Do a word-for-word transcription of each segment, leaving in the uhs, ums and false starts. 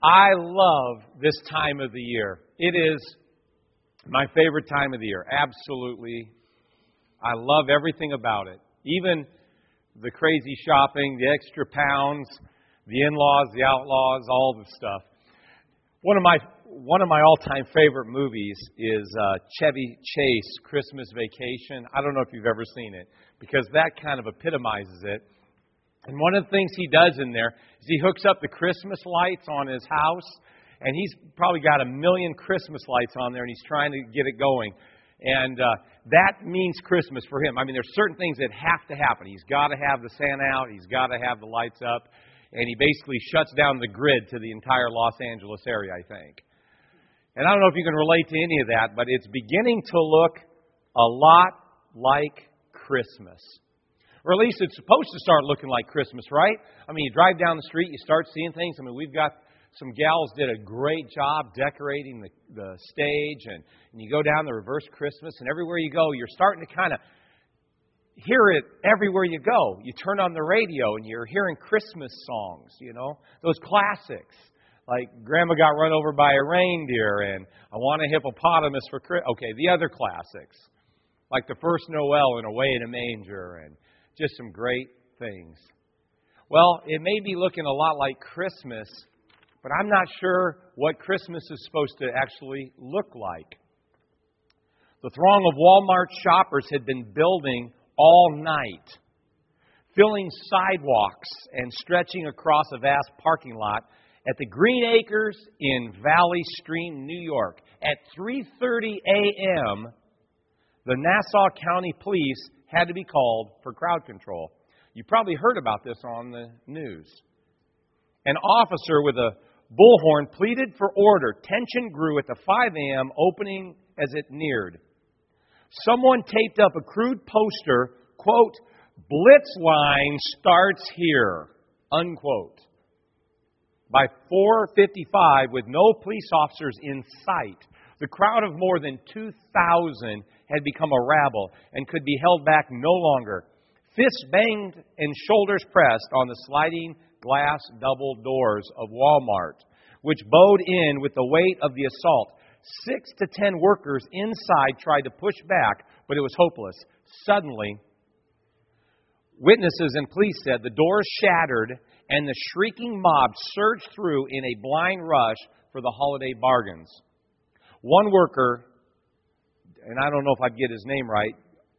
I love this time of the year. It is my favorite time of the year. Absolutely. I love everything about it. Even the crazy shopping, the extra pounds, the in-laws, the outlaws, all the stuff. One of my one of my all-time favorite movies is uh, Chevy Chase, Christmas Vacation. I don't know if you've ever seen it, because that kind of epitomizes it. And one of the things he does in there is he hooks up the Christmas lights on his house, and he's probably got a million Christmas lights on there, and he's trying to get it going. And uh, that means Christmas for him. I mean, there's certain things that have to happen. He's got to have the Santa out. He's got to have the lights up. And he basically shuts down the grid to the entire Los Angeles area, I think. And I don't know if you can relate to any of that, but it's beginning to look a lot like Christmas. Or at least it's supposed to start looking like Christmas, right? I mean, you drive down the street, you start seeing things. I mean, we've got some gals did a great job decorating the, the stage, and, and you go down the reverse Christmas, and everywhere you go, you're starting to kind of hear it everywhere you go. You turn on the radio, and you're hearing Christmas songs, you know, those classics. Like, Grandma got run over by a reindeer, and I want a hippopotamus for Christmas. Okay, the other classics, like the first Noel and Away in a Manger, and just some great things. Well, it may be looking a lot like Christmas, but I'm not sure what Christmas is supposed to actually look like. The throng of Walmart shoppers had been building all night, filling sidewalks and stretching across a vast parking lot at the Green Acres in Valley Stream, New York. At three thirty a.m., the Nassau County Police had to be called for crowd control. You probably heard about this on the news. An officer with a bullhorn pleaded for order. Tension grew at the five a.m. opening as it neared. Someone taped up a crude poster, quote, "Blitz line starts here," unquote. By four fifty-five, with no police officers in sight, the crowd of more than two thousand had become a rabble and could be held back no longer. Fists banged and shoulders pressed on the sliding glass double doors of Walmart, which bowed in with the weight of the assault. Six to ten workers inside tried to push back, but it was hopeless. Suddenly, witnesses and police said the doors shattered and the shrieking mob surged through in a blind rush for the holiday bargains. One worker, and I don't know if I'd get his name right,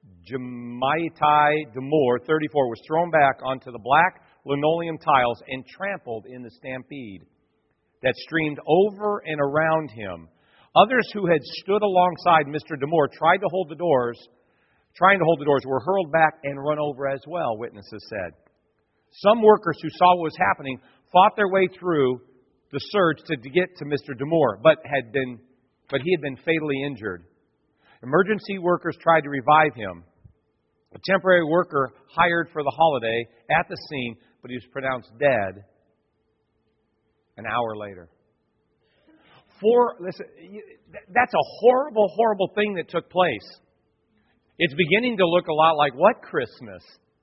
Jamaitai Demore, thirty-four, was thrown back onto the black linoleum tiles and trampled in the stampede that streamed over and around him. Others who had stood alongside Mister Demore tried to hold the doors, trying to hold the doors, were hurled back and run over as well, witnesses said. Some workers who saw what was happening fought their way through the surge to, to get to Mister Demore, but had been, but he had been fatally injured. Emergency workers tried to revive him. A temporary worker hired for the holiday at the scene, but he was pronounced dead an hour later. For, listen, that's a horrible, horrible thing that took place. It's beginning to look a lot like what Christmas?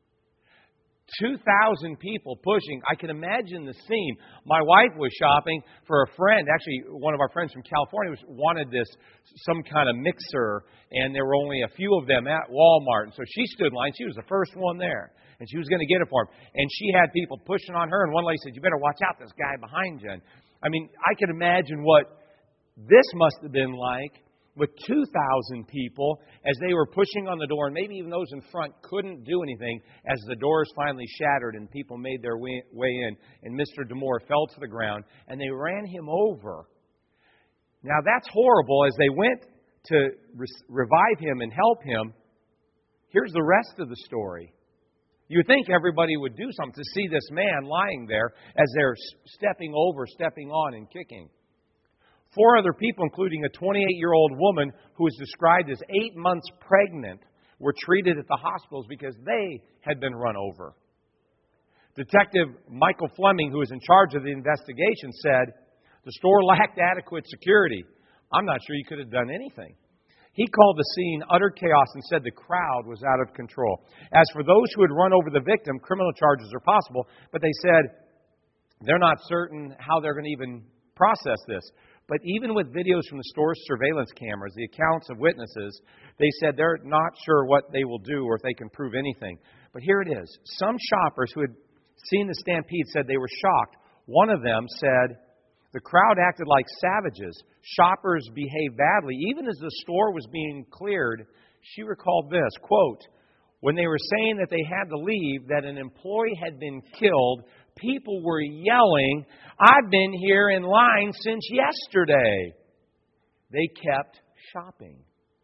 two thousand people pushing. I can imagine the scene. My wife was shopping for a friend. Actually, one of our friends from California was, wanted this, some kind of mixer, and there were only a few of them at Walmart. And so she stood in line. She was the first one there, and she was going to get it for him. And she had people pushing on her, and one lady said, "You better watch out, this guy behind you." And, I mean, I can imagine what this must have been like with two thousand people as they were pushing on the door, and maybe even those in front couldn't do anything as the doors finally shattered and people made their way, way in, and Mister Demore fell to the ground, and they ran him over. Now, that's horrible. As they went to re- revive him and help him, here's the rest of the story. You would think everybody would do something to see this man lying there as they're stepping over, stepping on, and kicking. Four other people, including a twenty-eight-year-old woman who was described as eight months pregnant, were treated at the hospitals because they had been run over. Detective Michael Fleming, who was in charge of the investigation, said, "The store lacked adequate security. I'm not sure you could have done anything." He called the scene utter chaos and said the crowd was out of control. As for those who had run over the victim, criminal charges are possible, but they said they're not certain how they're going to even process this. But even with videos from the store's surveillance cameras, the accounts of witnesses, they said they're not sure what they will do or if they can prove anything. But here it is. Some shoppers who had seen the stampede said they were shocked. One of them said, the crowd acted like savages. Shoppers behaved badly. Even as the store was being cleared, she recalled this, quote, when they were saying that they had to leave, that an employee had been killed, people were yelling, I've been here in line since yesterday. They kept shopping.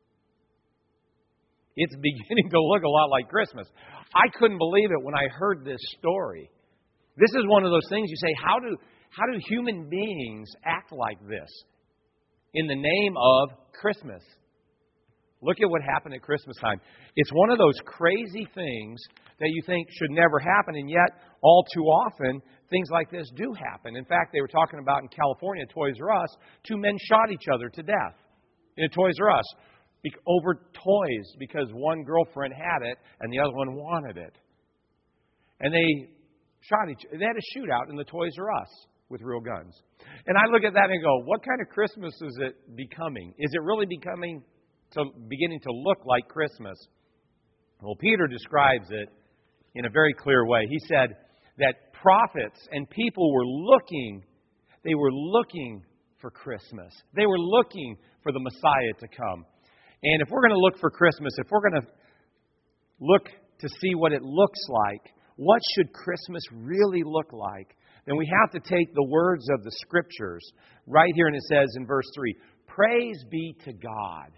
It's beginning to look a lot like Christmas. I couldn't believe it when I heard this story. This is one of those things you say, how do, how do human beings act like this in the name of Christmas? Look at what happened at Christmas time. It's one of those crazy things that you think should never happen, and yet all too often things like this do happen. In fact, they were talking about in California, Toys R Us, two men shot each other to death in a Toys R Us over toys because one girlfriend had it and the other one wanted it. And they shot each they had a shootout in the Toys R Us with real guns. And I look at that and go, what kind of Christmas is it becoming? Is it really becoming to beginning to look like Christmas? Well, Peter describes it in a very clear way. He said that prophets and people were looking, they were looking for Christmas. They were looking for the Messiah to come. And if we're going to look for Christmas, if we're going to look to see what it looks like, what should Christmas really look like, then we have to take the words of the Scriptures right here, and it says in verse three, praise be to God.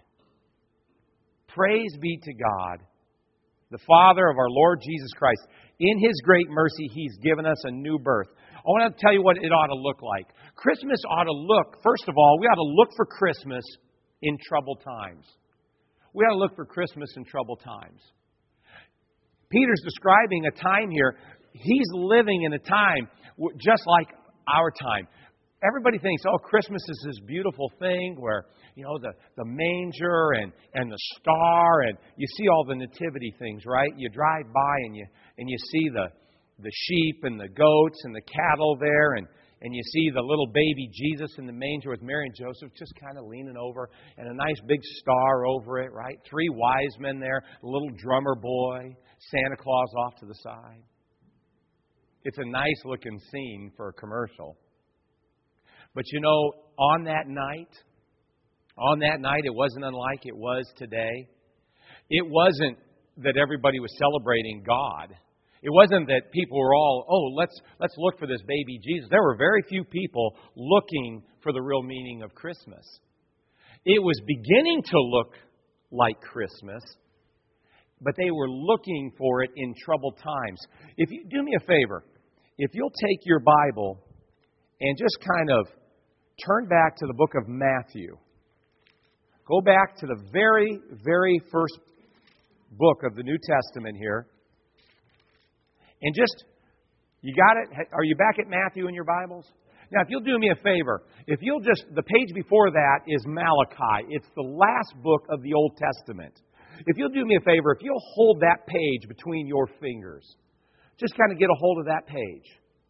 Praise be to God, the Father of our Lord Jesus Christ. In His great mercy, He's given us a new birth. I want to tell you what it ought to look like. Christmas ought to look, first of all, we ought to look for Christmas in troubled times. We ought to look for Christmas in troubled times. Peter's describing a time here. He's living in a time just like our time. Everybody thinks, oh, Christmas is this beautiful thing where, you know, the, the manger and, and the star, and you see all the nativity things, right? You drive by and you and you see the, the sheep and the goats and the cattle there, and, and you see the little baby Jesus in the manger with Mary and Joseph just kind of leaning over, and a nice big star over it, right? Three wise men there, a little drummer boy, Santa Claus off to the side. It's a nice looking scene for a commercial. But you know, on that night, on that night, it wasn't unlike it was today. It wasn't that everybody was celebrating God. It wasn't that people were all, oh, let's let's look for this baby Jesus. There were very few people looking for the real meaning of Christmas. It was beginning to look like Christmas, but they were looking for it in troubled times. If you do me a favor, if you'll take your Bible and just kind of turn back to the book of Matthew. Go back to the very, very first book of the New Testament here. And just, you got it? Are you back at Matthew in your Bibles? Now, if you'll do me a favor, if you'll just, the page before that is Malachi. It's the last book of the Old Testament. If you'll do me a favor, if you'll hold that page between your fingers, just kind of get a hold of that page.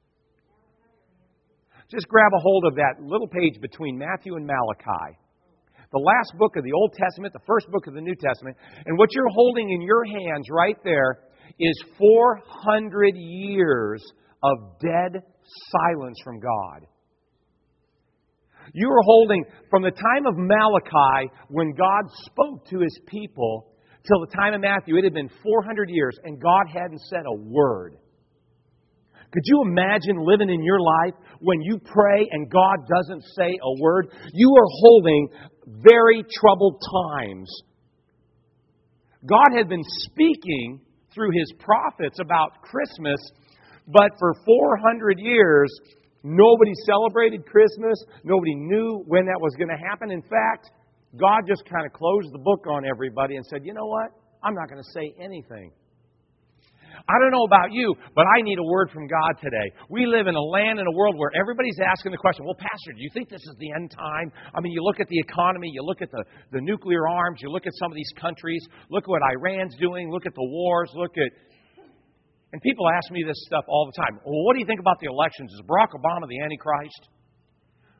Just grab a hold of that little page between Matthew and Malachi. The last book of the Old Testament, the first book of the New Testament. And what you're holding in your hands right there is four hundred years of dead silence from God. You are holding from the time of Malachi, when God spoke to His people, till the time of Matthew. It had been four hundred years, and God hadn't said a word. Could you imagine living in your life when you pray and God doesn't say a word? You are holding very troubled times. God had been speaking through His prophets about Christmas, but for four hundred years, nobody celebrated Christmas. Nobody knew when that was going to happen. In fact, God just kind of closed the book on everybody and said, you know what? I'm not going to say anything. I don't know about you, but I need a word from God today. We live in a land and a world where everybody's asking the question, well, Pastor, do you think this is the end time? I mean, you look at the economy, you look at the, the nuclear arms, you look at some of these countries, look what Iran's doing, look at the wars, look at... And people ask me this stuff all the time. Well, what do you think about the elections? Is Barack Obama the Antichrist?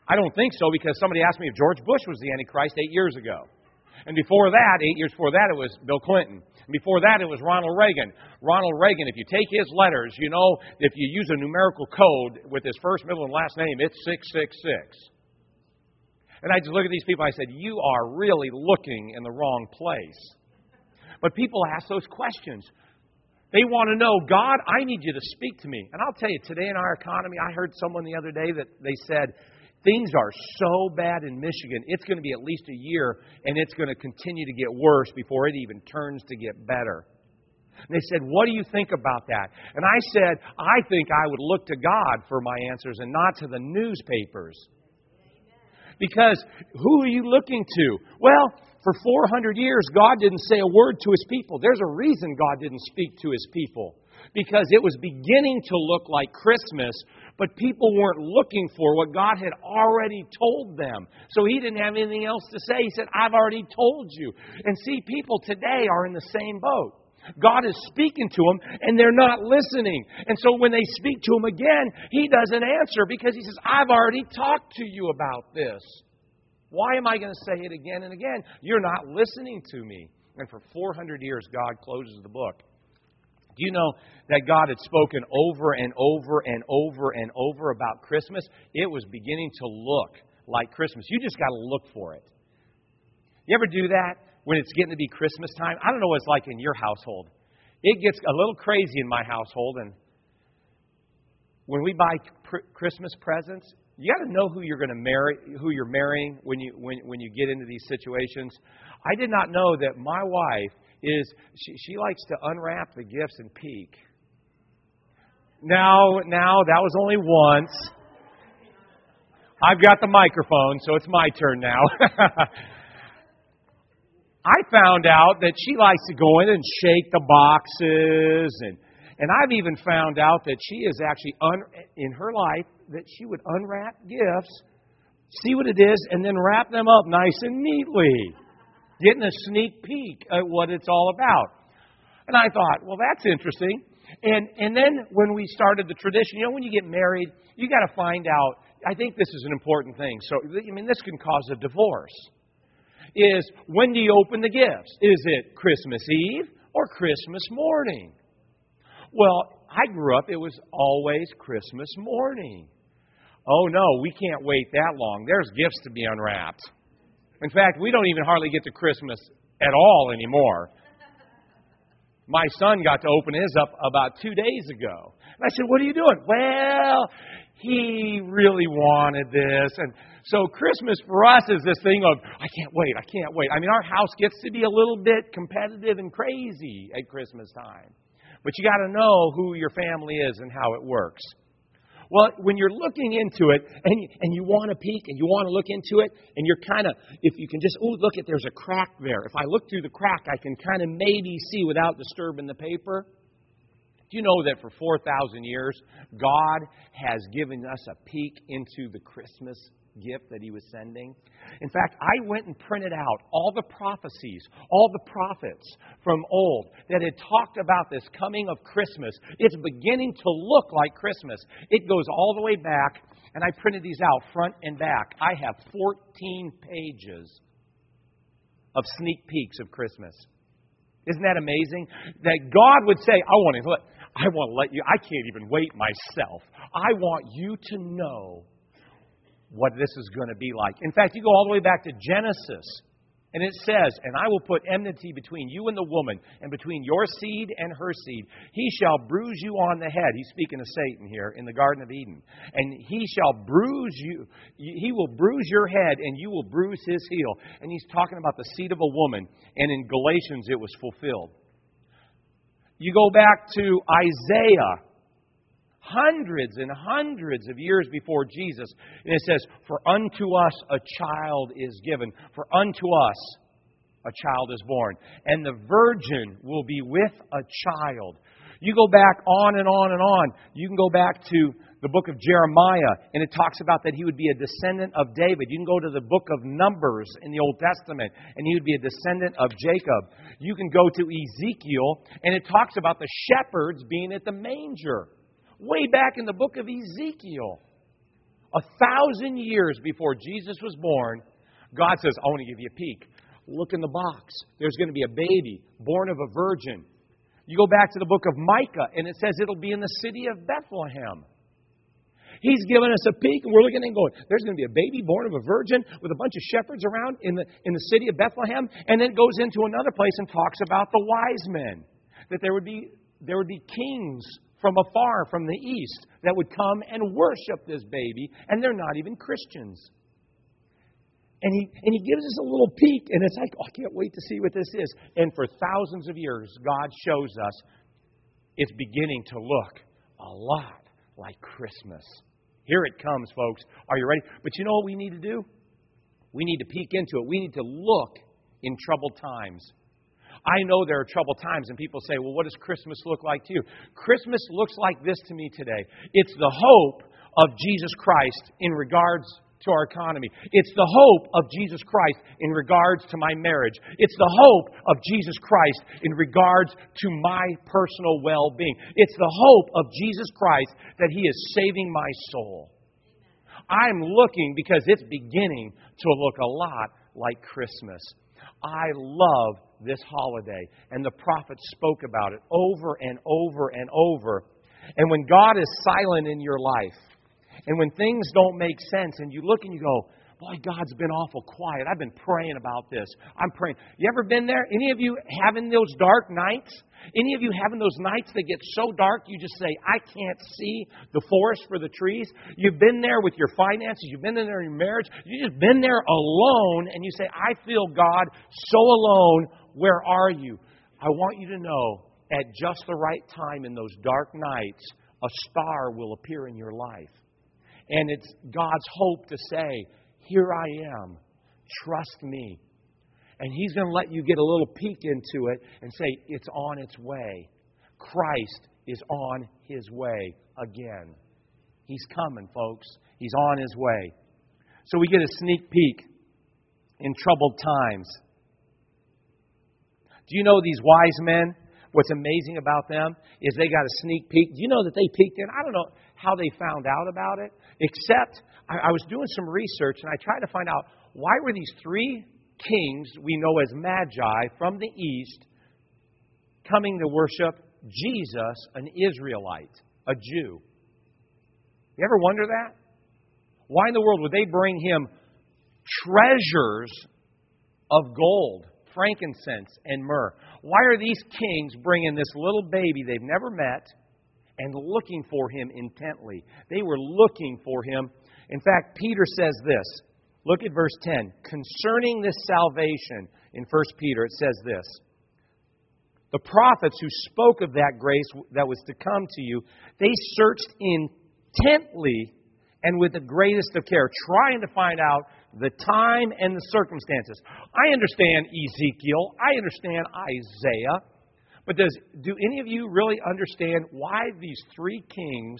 I don't think so, because somebody asked me if George Bush was the Antichrist eight years ago. And before that, eight years before that, it was Bill Clinton. And before that, it was Ronald Reagan. Ronald Reagan, if you take his letters, you know, if you use a numerical code with his first, middle, and last name, it's six six six. And I just look at these people, I said, you are really looking in the wrong place. But people ask those questions. They want to know, God, I need you to speak to me. And I'll tell you, today in our economy, I heard someone the other day that they said, things are so bad in Michigan, it's going to be at least a year, and it's going to continue to get worse before it even turns to get better. And they said, what do you think about that? And I said, I think I would look to God for my answers and not to the newspapers. Because who are you looking to? Well, for four hundred years, God didn't say a word to His people. There's a reason God didn't speak to His people. Because it was beginning to look like Christmas, but people weren't looking for what God had already told them. So He didn't have anything else to say. He said, I've already told you. And see, people today are in the same boat. God is speaking to them, and they're not listening. And so when they speak to Him again, He doesn't answer because He says, I've already talked to you about this. Why am I going to say it again and again? You're not listening to me. And for four hundred years, God closes the book. Do you know that God had spoken over and over and over and over about Christmas? It was beginning to look like Christmas. You just got to look for it. You ever do that when it's getting to be Christmas time? I don't know what it's like in your household. It gets a little crazy in my household. And when we buy pr- Christmas presents, you got to know who you're going to marry, who you're marrying when you when when you get into these situations. I did not know that my wife is she, she likes to unwrap the gifts and peek. Now, now that was only once. I've got the microphone, so it's my turn now. I found out that she likes to go in and shake the boxes, and and I've even found out that she is actually un, in her life that she would unwrap gifts, see what it is, and then wrap them up nice and neatly. Getting a sneak peek at what it's all about. And I thought, well, that's interesting. And and then when we started the tradition, you know, when you get married, you got to find out, I think this is an important thing. So, I mean, this can cause a divorce. Is when do you open the gifts? Is it Christmas Eve or Christmas morning? Well, I grew up, it was always Christmas morning. Oh, no, we can't wait that long. There's gifts to be unwrapped. In fact, we don't even hardly get to Christmas at all anymore. My son got to open his up about two days ago. And I said, what are you doing? Well, he really wanted this. And so Christmas for us is this thing of, I can't wait, I can't wait. I mean, our house gets to be a little bit competitive and crazy at Christmas time. But you got to know who your family is and how it works. Well, when you're looking into it, and you, and you want to peek, and you want to look into it, and you're kind of, if you can just, oh, look at, there's a crack there. If I look through the crack, I can kind of maybe see without disturbing the paper. Do you know that for four thousand years, God has given us a peek into the Christmas gift that He was sending? In fact, I went and printed out all the prophecies, all the prophets from old that had talked about this coming of Christmas. It's beginning to look like Christmas. It goes all the way back, and I printed these out front and back. I have fourteen pages of sneak peeks of Christmas. Isn't that amazing? That God would say, I want to let, I want to let you, I can't even wait myself. I want you to know what this is going to be like. In fact, you go all the way back to Genesis, and it says, and I will put enmity between you and the woman, and between your seed and her seed. He shall bruise you on the head. He's speaking of Satan here in the Garden of Eden. And he shall bruise you. He will bruise your head, and you will bruise his heel. And he's talking about the seed of a woman. And in Galatians, it was fulfilled. You go back to Isaiah, hundreds and hundreds of years before Jesus. And it says, for unto us a child is given. For unto us a child is born. And the virgin will be with a child. You go back on and on and on. You can go back to the book of Jeremiah, and it talks about that he would be a descendant of David. You can go to the book of Numbers in the Old Testament, and he would be a descendant of Jacob. You can go to Ezekiel, and it talks about the shepherds being at the manger. Way back in the book of Ezekiel. A thousand years before Jesus was born, God says, I want to give you a peek. Look in the box. There's going to be a baby born of a virgin. You go back to the book of Micah, and it says it'll be in the city of Bethlehem. He's given us a peek, and we're looking and going, there's going to be a baby born of a virgin with a bunch of shepherds around in the, in the city of Bethlehem. And then it goes into another place and talks about the wise men. That there would be, there would be kings from afar, from the east, that would come and worship this baby, and they're not even Christians. And he, and he gives us a little peek, and it's like, oh, I can't wait to see what this is. And for thousands of years, God shows us it's beginning to look a lot like Christmas. Here it comes, folks. Are you ready? But you know what we need to do? We need to peek into it. We need to look in troubled times. I know there are troubled times, and people say, well, what does Christmas look like to you? Christmas looks like this to me today. It's the hope of Jesus Christ in regards to our economy. It's the hope of Jesus Christ in regards to my marriage. It's the hope of Jesus Christ in regards to my personal well-being. It's the hope of Jesus Christ that He is saving my soul. I'm looking because it's beginning to look a lot like Christmas. I love this holiday, and the prophets spoke about it over and over and over. And when God is silent in your life, and when things don't make sense, and you look and you go, boy, God's been awful quiet. I've been praying about this. I'm praying. You ever been there? Any of you having those dark nights? Any of you having those nights that get so dark you just say, I can't see the forest for the trees? You've been there with your finances. You've been there in your marriage. You've just been there alone, and you say, I feel God so alone. Where are you? I want you to know, at just the right time in those dark nights, a star will appear in your life. And it's God's hope to say, here I am. Trust me. And He's going to let you get a little peek into it and say, it's on its way. Christ is on His way again. He's coming, folks. He's on His way. So we get a sneak peek in troubled times. Do you know these wise men? What's amazing about them is they got a sneak peek. Do you know that they peeked in? I don't know how they found out about it, except I, I was doing some research and I tried to find out why were these three kings we know as Magi from the east coming to worship Jesus, an Israelite, a Jew. You ever wonder that? Why in the world would they bring Him treasures of gold, frankincense, and myrrh? Why are these kings bringing this little baby they've never met and looking for Him intently? They were looking for Him. In fact, Peter says this. Look at verse ten. Concerning this salvation, in First Peter, it says this. The prophets who spoke of that grace that was to come to you, they searched intently and with the greatest of care, trying to find out the time and the circumstances. I understand Ezekiel. I understand Isaiah. But does do any of you really understand why these three kings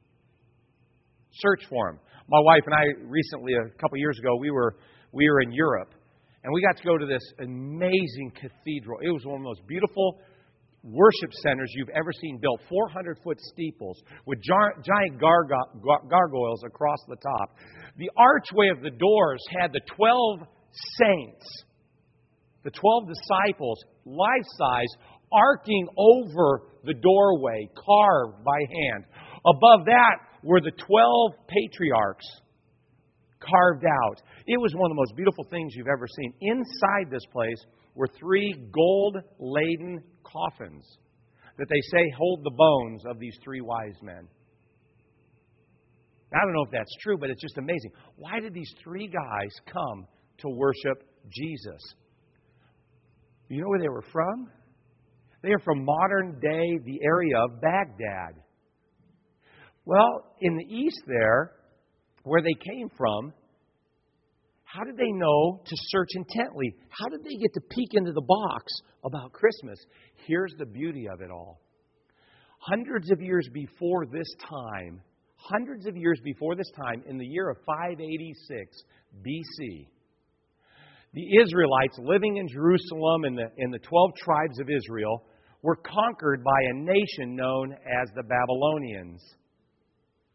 search for Him? My wife and I recently, a couple years ago, we were we were in Europe, and we got to go to this amazing cathedral. It was one of the most beautiful worship centers you've ever seen built. four hundred foot steeples with giant gargo- gargoyles across the top. The archway of the doors had the twelve saints, the twelve disciples, life-size, arcing over the doorway, carved by hand. Above that were the twelve patriarchs carved out. It was one of the most beautiful things you've ever seen. Inside this place were three gold-laden coffins that they say hold the bones of these three wise men. I don't know if that's true, but it's just amazing. Why did these three guys come to worship Jesus? You know where they were from? They are from modern day, the area of Baghdad. Well, in the east there, where they came from, how did they know to search intently? How did they get to peek into the box about Christmas? Here's the beauty of it all. Hundreds of years before this time, hundreds of years before this time, in the year of five eighty-six B C, the Israelites living in Jerusalem and the, in the twelve tribes of Israel were conquered by a nation known as the Babylonians.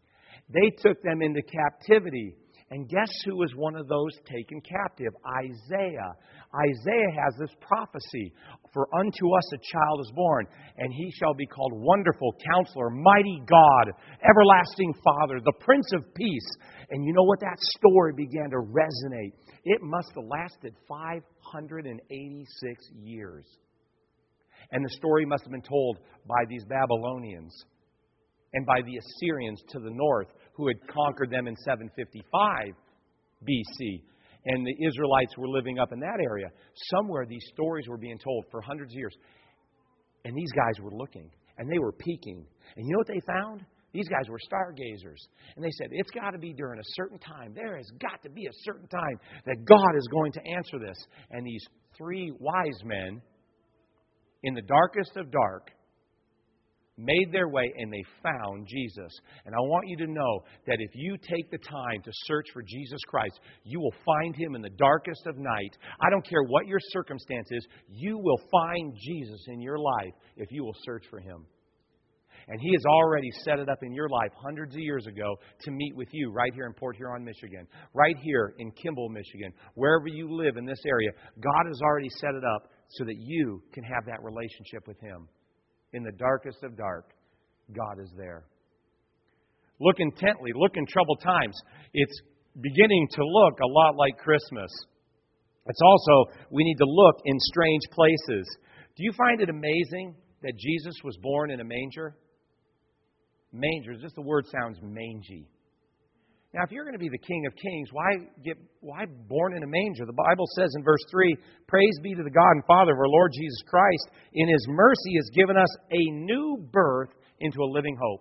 They took them into captivity. And guess who was one of those taken captive? Isaiah. Isaiah has this prophecy. For unto us a child is born, and he shall be called Wonderful Counselor, Mighty God, Everlasting Father, the Prince of Peace. And you know what? That story began to resonate. It must have lasted five hundred eighty-six years. And the story must have been told by these Babylonians and by the Assyrians to the north, who had conquered them in seven fifty-five B C. And the Israelites were living up in that area. Somewhere these stories were being told for hundreds of years. And these guys were looking, and they were peeking. And you know what they found? These guys were stargazers. And they said, it's got to be during a certain time. There has got to be a certain time that God is going to answer this. And these three wise men, in the darkest of dark, made their way and they found Jesus. And I want you to know that if you take the time to search for Jesus Christ, you will find Him in the darkest of night. I don't care what your circumstance is, you will find Jesus in your life if you will search for Him. And He has already set it up in your life hundreds of years ago to meet with you right here in Port Huron, Michigan. Right here in Kimball, Michigan. Wherever you live in this area, God has already set it up so that you can have that relationship with Him. In the darkest of dark, God is there. Look intently. Look in troubled times. It's beginning to look a lot like Christmas. It's also, we need to look in strange places. Do you find it amazing that Jesus was born in a manger? Manger, just the word sounds mangy. Now, if you're going to be the King of Kings, why get why born in a manger? The Bible says in verse three, praise be to the God and Father of our Lord Jesus Christ. In His mercy has given us a new birth into a living hope.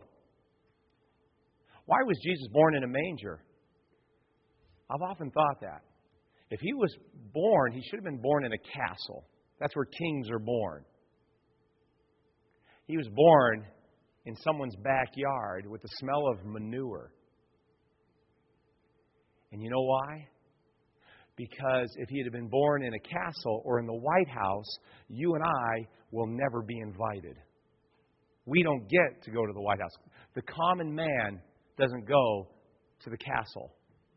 Why was Jesus born in a manger? I've often thought that. If He was born, He should have been born in a castle. That's where kings are born. He was born in someone's backyard with the smell of manure. And you know why? Because if He had been born in a castle or in the White House, you and I will never be invited. We don't get to go to the White House. The common man doesn't go to the castle.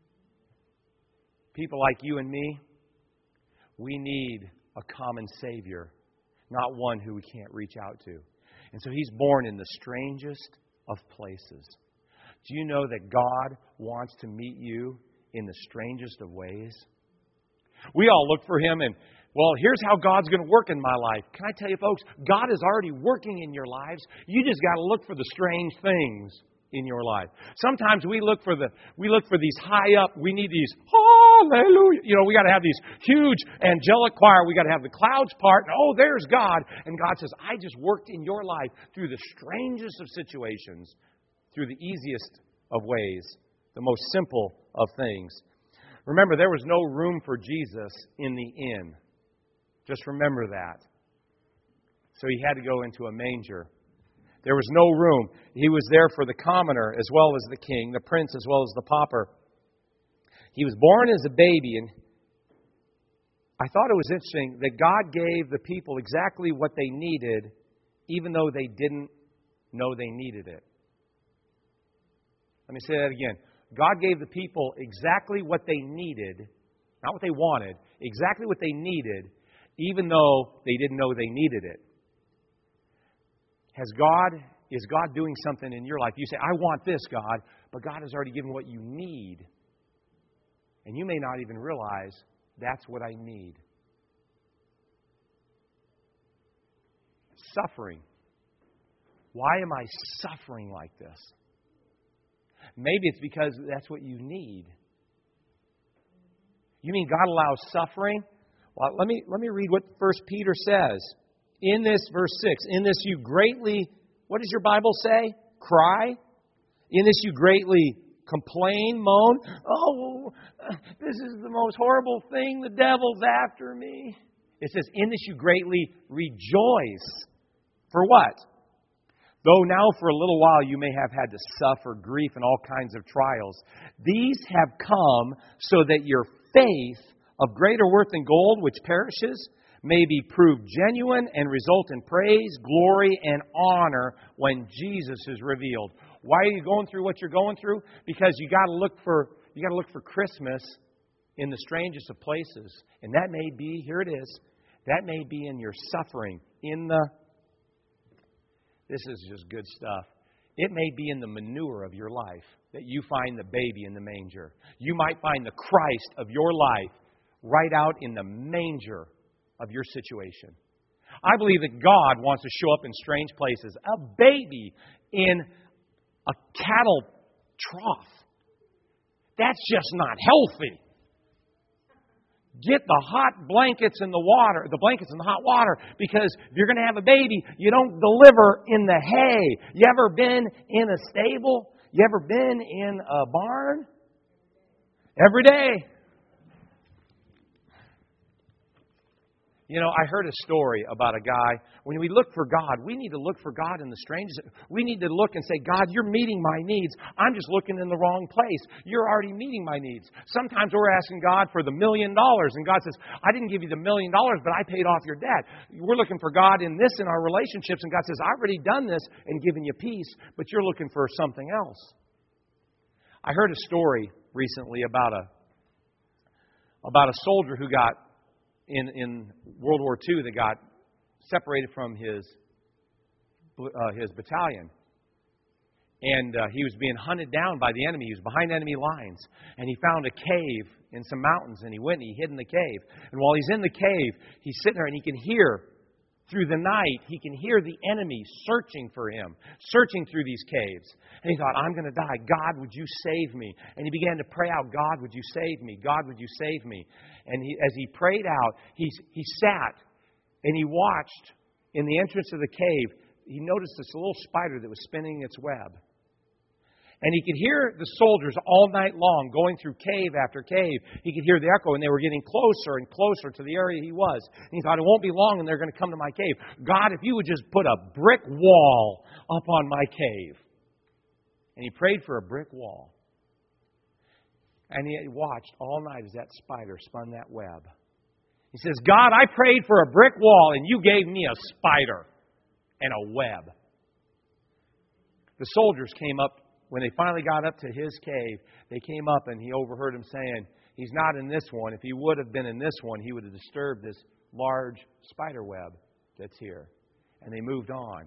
People like you and me, we need a common Savior, not one who we can't reach out to. And so He's born in the strangest of places. Do you know that God wants to meet you in the strangest of ways? We all look for Him and, well, here's how God's going to work in my life. Can I tell you, folks, God is already working in your lives. You just got to look for the strange things in your life. Sometimes we look for the we look for these high up, we need these hallelujah. You know, we got to have these huge angelic choir. We got to have the clouds part. And, oh, there's God. And God says, I just worked in your life through the strangest of situations, through the easiest of ways, the most simple of things. Remember, there was no room for Jesus in the inn. Just remember that. So He had to go into a manger. There was no room. He was there for the commoner as well as the king, the prince as well as the pauper. He was born as a baby, and I thought it was interesting that God gave the people exactly what they needed, even though they didn't know they needed it. Let me say that again. God gave the people exactly what they needed, not what they wanted, exactly what they needed, even though they didn't know they needed it. Has God, is God doing something in your life? You say, I want this, God, but God has already given what you need. And you may not even realize that's what I need. Suffering. Why am I suffering like this? Maybe it's because that's what you need. You mean God allows suffering? Well, let me let me read what First Peter says. In this, verse six, in this you greatly, what does your Bible say? Cry? In this you greatly complain, moan. Oh, this is the most horrible thing. The devil's after me. It says, in this you greatly rejoice. For what? Though now for a little while you may have had to suffer grief and all kinds of trials, these have come so that your faith, of greater worth than gold, which perishes, may be proved genuine and result in praise, glory, and honor when Jesus is revealed. Why are you going through what you're going through? Because you got to look for you got to look for Christmas in the strangest of places. And that may be, here it is, that may be in your suffering, in the, this is just good stuff. It may be in the manure of your life that you find the baby in the manger. You might find the Christ of your life right out in the manger of your situation. I believe that God wants to show up in strange places. A baby in a cattle trough. That's just not healthy. Get the hot blankets in the water, the blankets in the hot water, because if you're going to have a baby, you don't deliver in the hay. You ever been in a stable? You ever been in a barn? Every day. You know, I heard a story about a guy. When we look for God, we need to look for God in the strangest. We need to look and say, God, you're meeting my needs. I'm just looking in the wrong place. You're already meeting my needs. Sometimes we're asking God for the million dollars, and God says, I didn't give you the million dollars, but I paid off your debt. We're looking for God in this in our relationships, and God says, I've already done this and given you peace, but you're looking for something else. I heard a story recently about a about a soldier who got In, in World War Two, that got separated from his uh, his battalion. And uh, he was being hunted down by the enemy. He was behind enemy lines. And he found a cave in some mountains. And he went and he hid in the cave. And while he's in the cave, he's sitting there and he can hear, through the night, he can hear the enemy searching for him, searching through these caves. And he thought, I'm going to die. God, would you save me? And he began to pray out, God, would you save me? God, would you save me? And he, as he prayed out, he, he sat and he watched in the entrance of the cave. He noticed this little spider that was spinning its web. And he could hear the soldiers all night long going through cave after cave. He could hear the echo, and they were getting closer and closer to the area he was. And he thought, it won't be long, and they're going to come to my cave. God, if you would just put a brick wall up on my cave. And he prayed for a brick wall. And he watched all night as that spider spun that web. He says, God, I prayed for a brick wall, and you gave me a spider and a web. The soldiers came up. When they finally got up to his cave, they came up and he overheard him saying, he's not in this one. If he would have been in this one, he would have disturbed this large spider web that's here. And they moved on.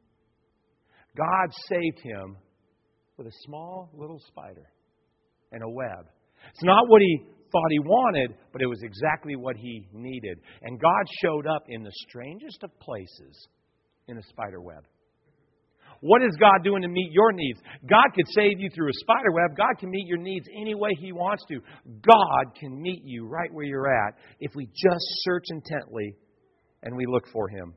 God saved him with a small little spider and a web. It's not what he thought he wanted, but it was exactly what he needed. And God showed up in the strangest of places in a spider web. What is God doing to meet your needs? God could save you through a spider web. God can meet your needs any way He wants to. God can meet you right where you're at if we just search intently and we look for Him.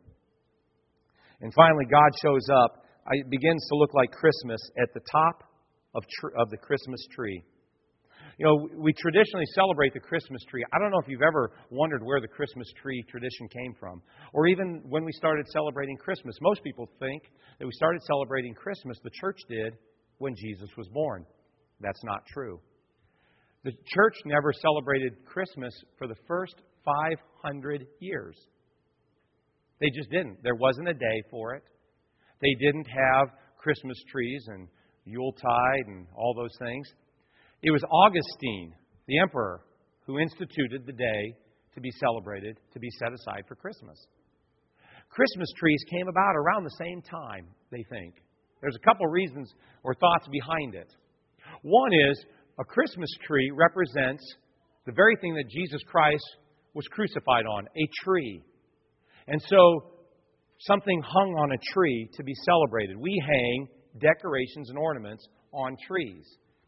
And finally, God shows up. It begins to look like Christmas at the top of, tr- of the Christmas tree. You know, we traditionally celebrate the Christmas tree. I don't know if you've ever wondered where the Christmas tree tradition came from. Or even when we started celebrating Christmas. Most people think that we started celebrating Christmas, the church did, when Jesus was born. That's not true. The church never celebrated Christmas for the first five hundred years. They just didn't. There wasn't a day for it. They didn't have Christmas trees and Yuletide and all those things. It was Augustine, the emperor, who instituted the day to be celebrated, to be set aside for Christmas. Christmas trees came about around the same time, they think. There's a couple reasons or thoughts behind it. One is a Christmas tree represents the very thing that Jesus Christ was crucified on, a tree. And so something hung on a tree to be celebrated. We hang decorations and ornaments on trees.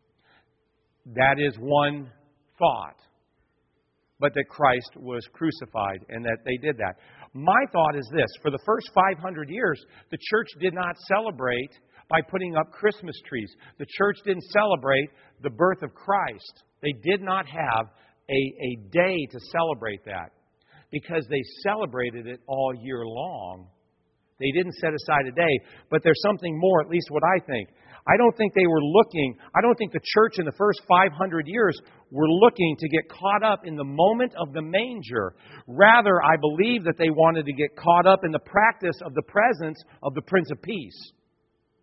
That is one thought. But that Christ was crucified and that they did that. My thought is this. For the first five hundred years, the church did not celebrate by putting up Christmas trees. The church didn't celebrate the birth of Christ. They did not have a, a day to celebrate that. Because they celebrated it all year long. They didn't set aside a day. But there's something more, at least what I think. I don't think they were looking, I don't think the church in the first five hundred years were looking to get caught up in the moment of the manger. Rather, I believe that they wanted to get caught up in the practice of the presence of the Prince of Peace.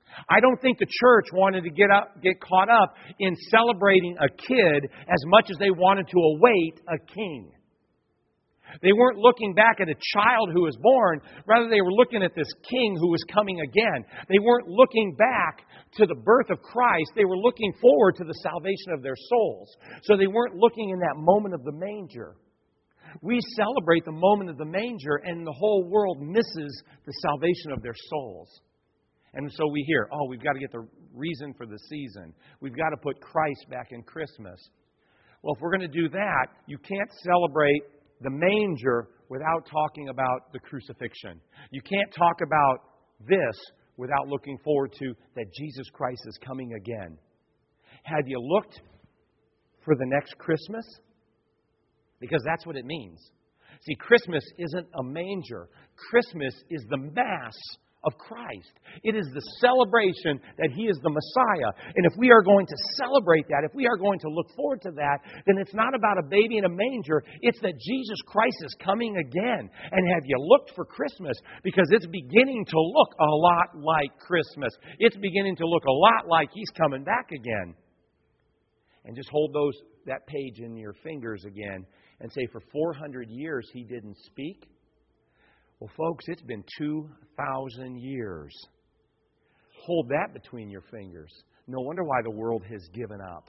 I don't think the church wanted to get up, get caught up in celebrating a kid as much as they wanted to await a king. They weren't looking back at a child who was born. Rather, they were looking at this king who was coming again. They weren't looking back to the birth of Christ. They were looking forward to the salvation of their souls. So they weren't looking in that moment of the manger. We celebrate the moment of the manger, and the whole world misses the salvation of their souls. And so we hear, oh, we've got to get the reason for the season. We've got to put Christ back in Christmas. Well, if we're going to do that, you can't celebrate the manger without talking about the crucifixion. You can't talk about this without looking forward to that Jesus Christ is coming again. Have you looked for the next Christmas? Because that's what it means. See, Christmas isn't a manger. Christmas is the Mass of Christ. It is the celebration that He is the Messiah. And if we are going to celebrate that, if we are going to look forward to that, then it's not about a baby in a manger. It's that Jesus Christ is coming again. And have you looked for Christmas? Because it's beginning to look a lot like Christmas. It's beginning to look a lot like He's coming back again. And just hold those that page in your fingers again and say, for four hundred years He didn't speak. Well, folks, it's been two thousand years. Hold that between your fingers. No wonder why the world has given up.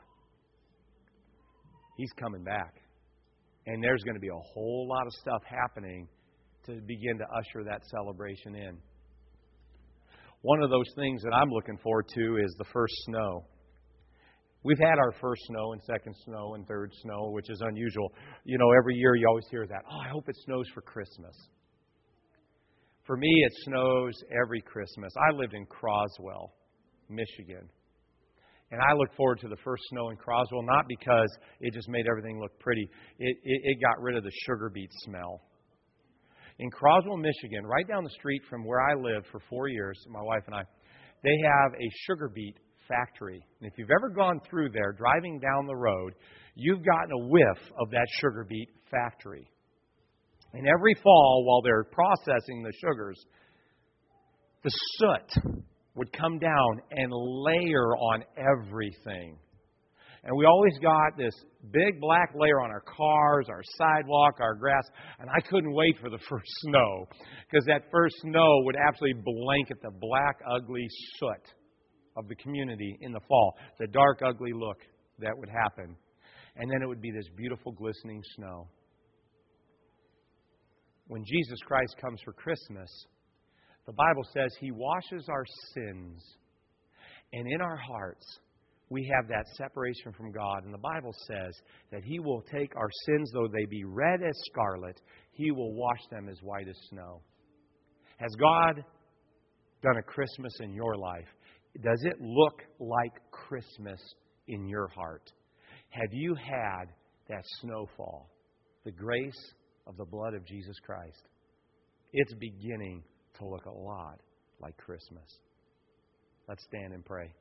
He's coming back. And there's going to be a whole lot of stuff happening to begin to usher that celebration in. One of those things that I'm looking forward to is the first snow. We've had our first snow and second snow and third snow, which is unusual. You know, every year you always hear that, oh, I hope it snows for Christmas. For me, it snows every Christmas. I lived in Croswell, Michigan. And I look forward to the first snow in Croswell, not because it just made everything look pretty. It, it, it got rid of the sugar beet smell. In Croswell, Michigan, right down the street from where I lived for four years, my wife and I, they have a sugar beet factory. And if you've ever gone through there, driving down the road, you've gotten a whiff of that sugar beet factory. And every fall, while they're processing the sugars, the soot would come down and layer on everything. And we always got this big black layer on our cars, our sidewalk, our grass. And I couldn't wait for the first snow, because that first snow would absolutely blanket the black, ugly soot of the community in the fall. The dark, ugly look that would happen. And then it would be this beautiful, glistening snow. When Jesus Christ comes for Christmas, the Bible says He washes our sins. And in our hearts, we have that separation from God. And the Bible says that He will take our sins, though they be red as scarlet, He will wash them as white as snow. Has God done a Christmas in your life? Does it look like Christmas in your heart? Have you had that snowfall, the grace of the blood of Jesus Christ? It's beginning to look a lot like Christmas. Let's stand and pray.